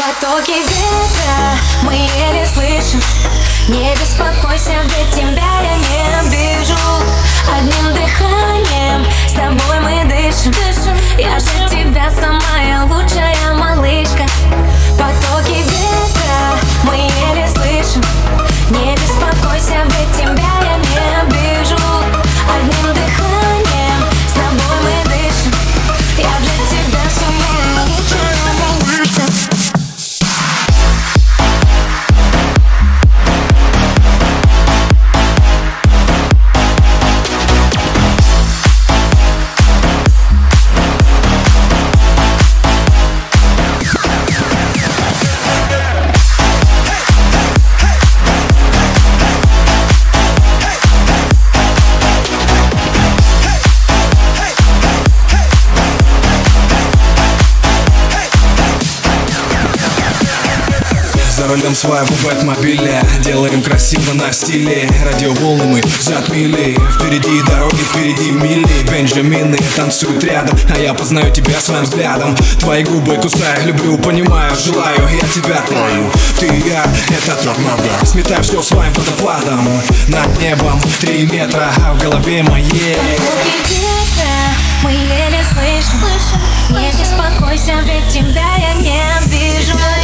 Потоки ветра мы еле слышим. Не беспокойся, ведь тебя я не обижу. Одним дыханием с тобой мы дышим. Я же тебя самая лучшая малышка. Потоки ветра мы еле слышим. Не беспокойся, ведь тебя я не обижу. Одним дыханием с тобой мы дышим. Я для тебя самая лучшая малышка. За рулем своего бэтмобиля делаем красиво на стиле. Радиоволны мы затмили. Впереди дороги, впереди мили. Бенджамины танцуют рядом, а я познаю тебя своим взглядом. Твои губы кусаю, люблю, понимаю, желаю. Я тебя трою, ты и я, это торнадо. Сметаю все своим водопадом. Над небом 3 метра, а в голове моей Потоки ветра мы еле слышим. Не беспокойся, ведь тебя я не обижу.